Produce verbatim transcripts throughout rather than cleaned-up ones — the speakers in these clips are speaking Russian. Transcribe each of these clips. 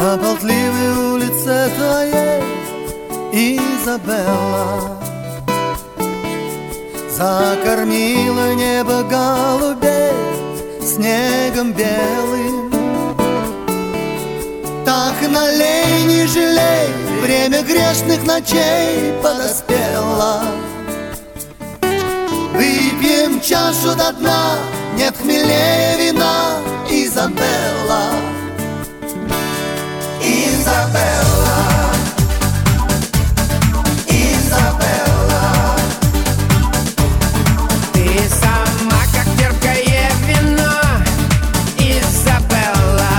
На болтливой улице твоей, Изабелла, закормила небо голубей снегом белым. Так налей, не жалей, время грешных ночей подоспело. Выпьем чашу до дна, нет хмелее вина, Изабелла, Изабелла, Изабелла. Ты сама, как терпкое вино, Изабелла.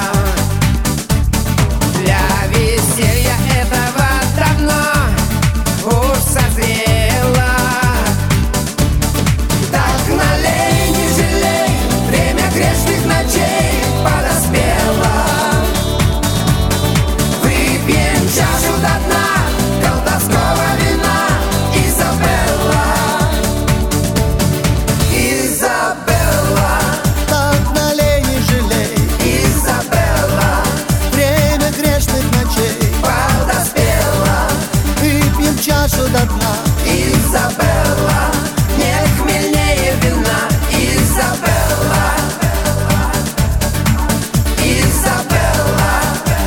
Для веселья этого давно уж созрела. Так налей, не жалей, время грешных ночей подоспело. Выпьем чашу до дна колдовского вина, Изабелла, Изабелла. Так налей, не жалей, Изабелла, время грешных ночей подоспела. выпьем чашу до дна. Изабелла, нет хмельнее вина, Изабелла, Изабелла.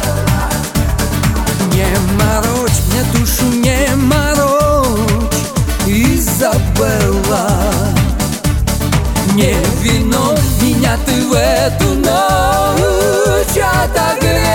Не морочь мне душу, не морочь, Изабелла. Не вино меня ты в эту ночь отогрела.